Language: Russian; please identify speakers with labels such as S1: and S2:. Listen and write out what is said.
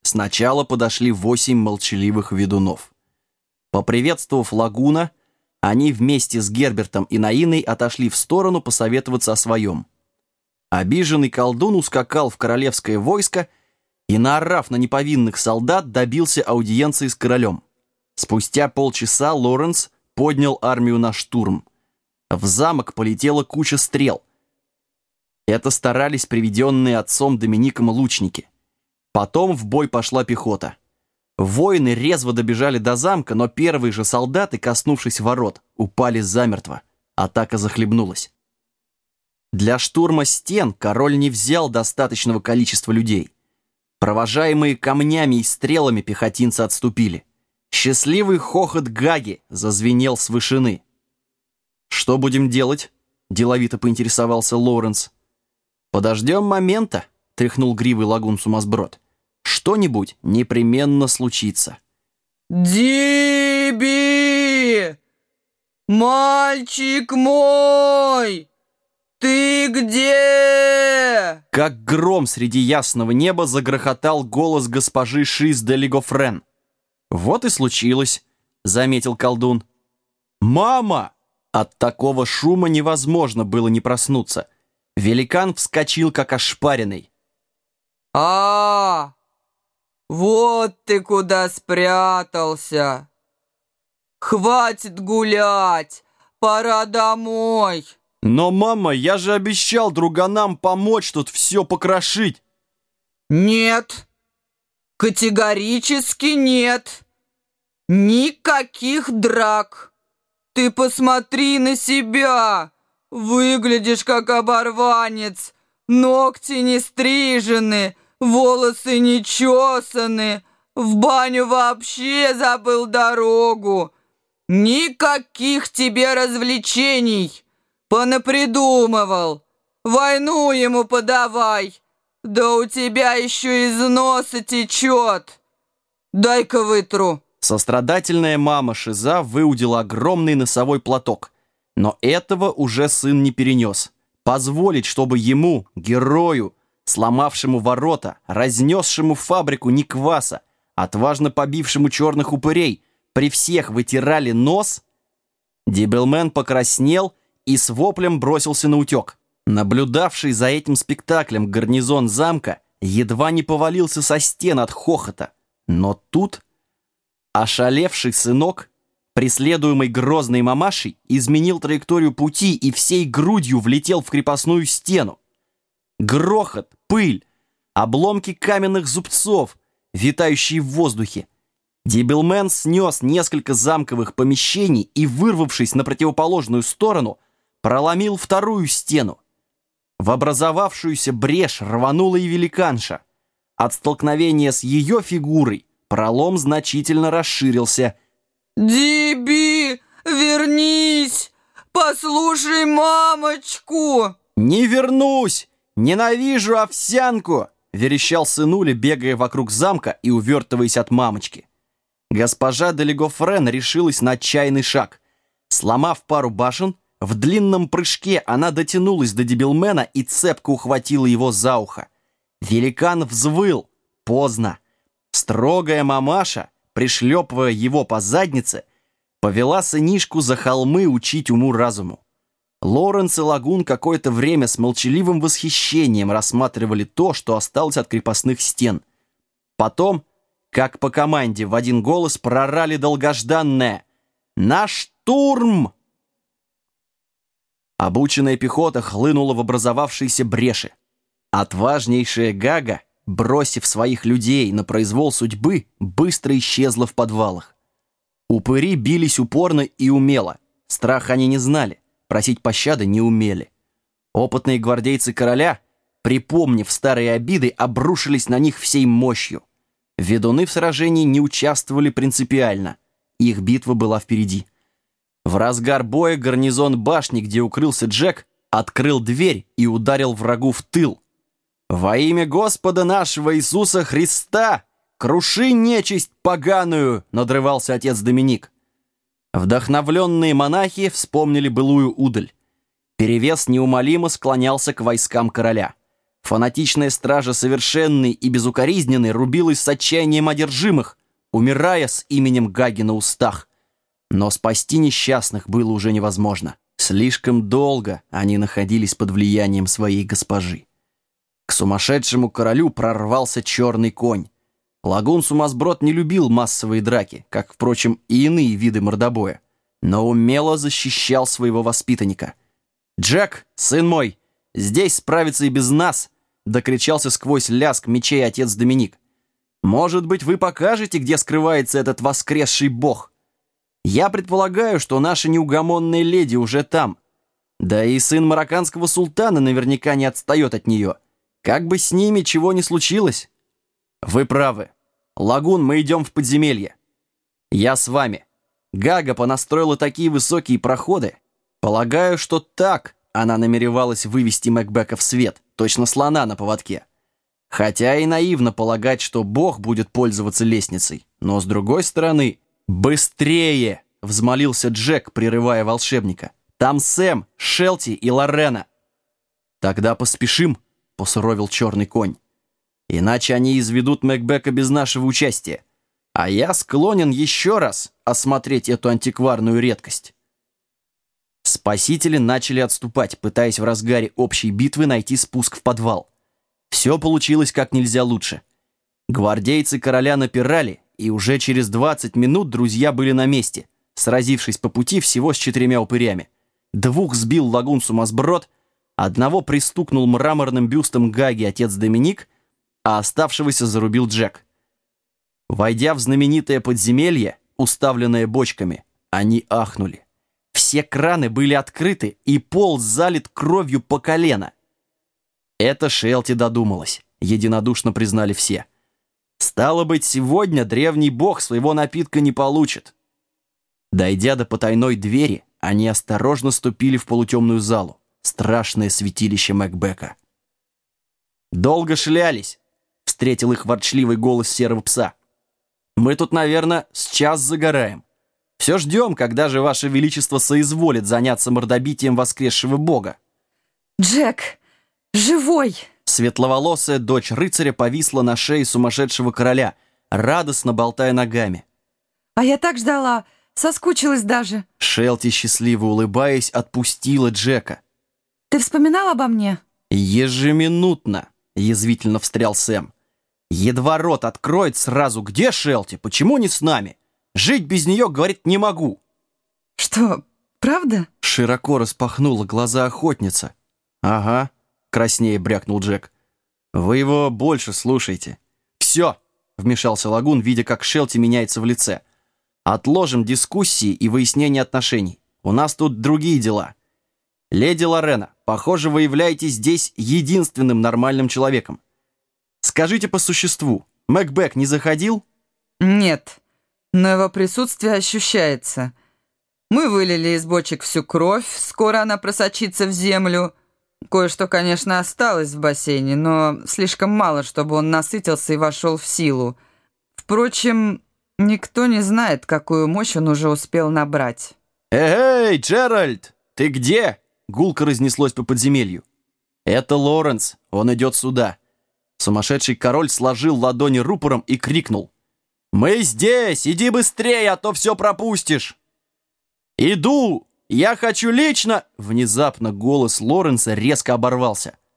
S1: Сначала подошли 8 молчаливых ведунов. Поприветствовав Лагуна, они вместе с Гербертом и Наиной отошли в сторону посоветоваться о своем. Обиженный колдун ускакал в королевское войско и, наорав на неповинных солдат, добился аудиенции с королем. Спустя полчаса Лоренс поднял армию на штурм. В замок полетела куча стрел. Это старались приведенные отцом Домиником лучники. Потом в бой пошла пехота. Воины резво добежали до замка, но первые же солдаты, коснувшись ворот, упали замертво. Атака захлебнулась. Для штурма стен король не взял достаточного количества людей. Провожаемые камнями и стрелами пехотинцы отступили. Счастливый хохот Гаги зазвенел с вышины. «Что будем делать?» — деловито поинтересовался Лоренс. «Подождем момента», — тряхнул гривой Лагун Сумасброд. «Что-нибудь непременно случится».
S2: «Диби! Мальчик мой! Ты где?»
S1: Как гром среди ясного неба загрохотал голос госпожи Шиз де Легофрен. «Вот и случилось», — заметил колдун. «Мама!» От такого шума невозможно было не проснуться. Великан вскочил, как ошпаренный.
S2: Вот ты куда спрятался! Хватит гулять! Пора домой!»
S1: «Но, мама, я же обещал друганам помочь тут все покрошить!»
S2: «Нет! Категорически нет! Никаких драк! Ты посмотри на себя! Выглядишь как оборванец! Ногти не стрижены, волосы не чесаны, в баню вообще забыл дорогу! Никаких тебе развлечений! Понапридумывал! Войну ему подавай! Да у тебя еще из носа течет! Дай-ка вытру!»
S1: Сострадательная мама Шиза выудила огромный носовой платок. Но этого уже сын не перенес. Позволить, чтобы ему, герою, сломавшему ворота, разнесшему фабрику Никваса, отважно побившему черных упырей, при всех вытирали нос? Дибелмен покраснел и с воплем бросился на утек. Наблюдавший за этим спектаклем гарнизон замка едва не повалился со стен от хохота. Но тут ошалевший сынок, преследуемый грозной мамашей, изменил траекторию пути и всей грудью влетел в крепостную стену. Грохот, пыль, обломки каменных зубцов, витающие в воздухе. Дибелмен снес несколько замковых помещений и, вырвавшись на противоположную сторону, проломил вторую стену. В образовавшуюся брешь рванула и великанша. От столкновения с ее фигурой пролом значительно расширился.
S2: «Диби, вернись! Послушай мамочку!»
S1: «Не вернусь! Ненавижу овсянку!» — верещал сынуля, бегая вокруг замка и увертываясь от мамочки. Госпожа де Легофрен решилась на отчаянный шаг. Сломав пару башен, в длинном прыжке она дотянулась до Дибелмена и цепко ухватила его за ухо. Великан взвыл. Поздно. Строгая мамаша, пришлепывая его по заднице, повела сынишку за холмы учить уму-разуму. Лоренс и Лагун какое-то время с молчаливым восхищением рассматривали то, что осталось от крепостных стен. Потом, как по команде, в один голос прорали долгожданное «На штурм!». Обученная пехота хлынула в образовавшиеся бреши. Отважнейшая Гага, бросив своих людей на произвол судьбы, быстро исчезла в подвалах. Упыри бились упорно и умело. Страха они не знали, просить пощады не умели. Опытные гвардейцы короля, припомнив старые обиды, обрушились на них всей мощью. Ведуны в сражении не участвовали принципиально. Их битва была впереди. В разгар боя гарнизон башни, где укрылся Джек, открыл дверь и ударил врагу в тыл. «Во имя Господа нашего Иисуса Христа! Круши нечисть поганую!» — надрывался отец Доминик. Вдохновленные монахи вспомнили былую удаль. Перевес неумолимо склонялся к войскам короля. Фанатичная стража совершенной и безукоризненной рубилась с отчаянием одержимых, умирая с именем Гаги на устах. Но спасти несчастных было уже невозможно. Слишком долго они находились под влиянием своей госпожи. К сумасшедшему королю прорвался черный конь. Лагун-сумасброд не любил массовые драки, как, впрочем, и иные виды мордобоя, но умело защищал своего воспитанника. «Джек, сын мой, здесь справится и без нас!» — докричался сквозь лязг мечей отец Доминик. «Может быть, вы покажете, где скрывается этот воскресший бог? Я предполагаю, что наша неугомонная леди уже там. Да и сын марокканского султана наверняка не отстает от нее. Как бы с ними чего ни случилось». «Вы правы. Лагун, мы идем в подземелье. Я с вами. Гага понастроила такие высокие проходы. Полагаю, что так она намеревалась вывести Мэкбека в свет, точно слона на поводке. Хотя и наивно полагать, что Бог будет пользоваться лестницей. Но с другой стороны, быстрее!» — взмолился Джек, прерывая волшебника. «Там Сэм, Шелти и Лорена». «Тогда поспешим», — посуровил черный конь. «Иначе они изведут Мэкбека без нашего участия. А я склонен еще раз осмотреть эту антикварную редкость». Спасители начали отступать, пытаясь в разгаре общей битвы найти спуск в подвал. Все получилось как нельзя лучше. Гвардейцы короля напирали, и уже через 20 минут друзья были на месте, сразившись по пути всего с 4 упырями. 2 сбил лагун-сумасброд, 1 пристукнул мраморным бюстом Гаги отец Доминик, а оставшегося зарубил Джек. Войдя в знаменитое подземелье, уставленное бочками, они ахнули. Все краны были открыты, и пол залит кровью по колено. Это Шелти додумалась, единодушно признали все. Стало быть, сегодня древний бог своего напитка не получит. Дойдя до потайной двери, они осторожно ступили в полутемную залу, страшное святилище Мэкбека. «Долго шлялись», — встретил их ворчливый голос серого пса. «Мы тут, наверное, с час загораем. Все ждем, когда же Ваше Величество соизволит заняться мордобитием воскресшего бога».
S2: Джек, живой!
S1: Светловолосая дочь рыцаря повисла на шее сумасшедшего короля, радостно болтая ногами.
S2: А я так ждала, соскучилась даже.
S1: Шелти, счастливо улыбаясь, отпустила Джека.
S2: Ты вспоминал обо мне?
S1: «Ежеминутно», — язвительно встрял Сэм. «Едва рот откроет сразу, где Шелти, почему не с нами? Жить без нее, говорит, не могу».
S2: Что, правда?
S1: Широко распахнула глаза охотница. «Ага», — краснее брякнул Джек. «Вы его больше слушайте». «Все», — вмешался Лагун, видя, как Шелти меняется в лице. «Отложим дискуссии и выяснение отношений. У нас тут другие дела. Леди Лорена, похоже, вы являетесь здесь единственным нормальным человеком. Скажите по существу, Мэкбек не заходил?»
S2: Нет, но его присутствие ощущается. Мы вылили из бочек всю кровь, скоро она просочится в землю. Кое-что, конечно, осталось в бассейне, но слишком мало, чтобы он насытился и вошел в силу. Впрочем, никто не знает, какую мощь он уже успел набрать.
S1: «Эй, Джеральд, ты где?» Гулко разнеслось по подземелью. «Это Лоренс, он идет сюда». Сумасшедший король сложил ладони рупором и крикнул. «Мы здесь! Иди быстрее, а то все пропустишь!» «Иду! Я хочу лично...» Внезапно голос Лоренса резко оборвался.